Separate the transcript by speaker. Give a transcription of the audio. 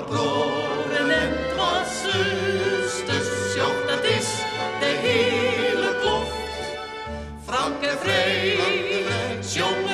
Speaker 1: verloren en het was zusters, joh, dat is de hele kloft. Frank en Vrij, jongen.